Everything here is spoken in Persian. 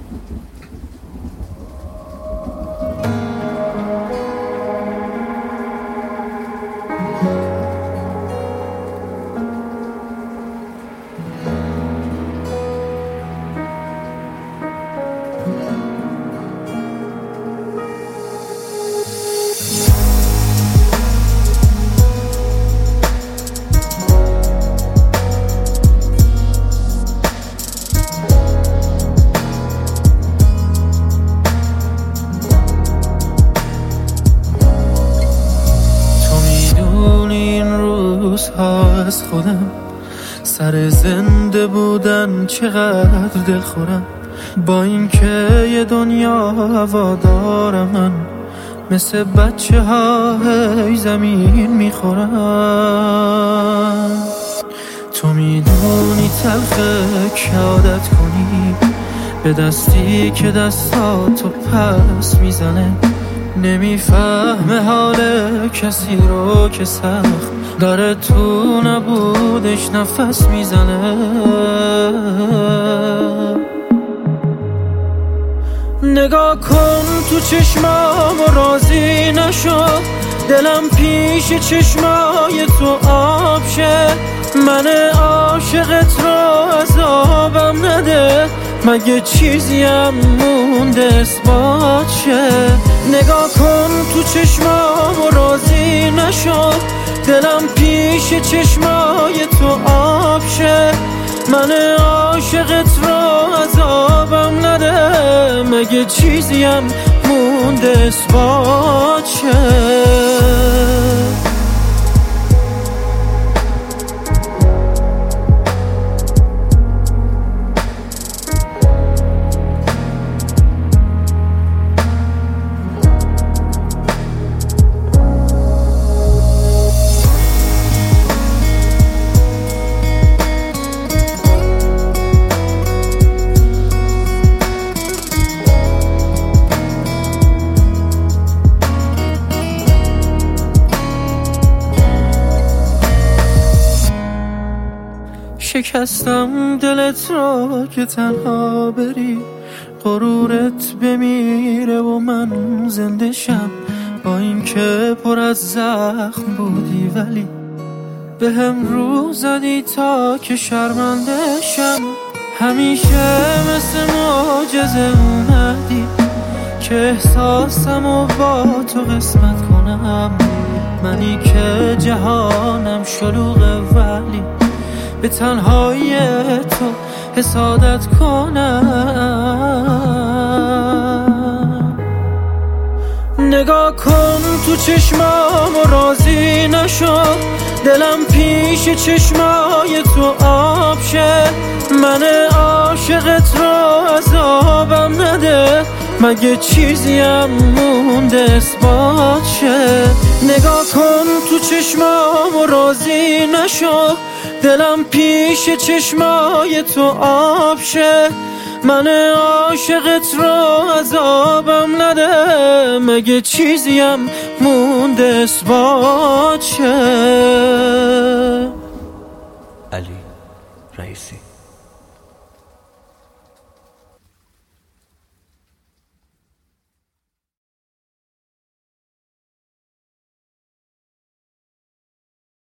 از خودم سر زنده بودن چقدر دل خورم، با اینکه یه دنیا هوادارم، من مثل بچه ها هی زمین میخورم. تو میدونی تلخه که عادت کنی به دستی که دستاتو پس میزنه، نمیفهمه حال کسی رو که سخت داره تو نبودش نفس میزنه. نگاه کن تو چشمام و راضی نشو، دلم پیش چشمای تو آب شه، من عاشقت رو عذابم نده، مگه چیزیم مونده اثبات شه. نگاه کن تو چشمام و راضی نشو، دلم پیش چشمای تو آب شه، من عاشقت رو عذابم نده، مگه چیزیم مونده اثبات شه. شکستم دلت را که تنها بری، غرورت بمیره و من زنده شم، با اینکه پر از زخم بودی ولی به هم رو زدی تا که شرمنده شم. همیشه مثل معجزه اومدی که احساسمو با تو قسمت کنم، منی که جهانم شلوغه ولی به تنهایی تو حسادت کنم. نگاه کن تو چشمام و راضی نشو، دلم پیش چشمای تو آب شه، من عاشقت رو عذابم نده، مگه چیزیم مونده اثبات شه. نگاه کن تو چشمام و راضی نشو، دلم پیش چشمای تو آب شه، من عاشقت رو عذابم نده، مگه چیزیم مونده اثبات شه. علی رئیسی.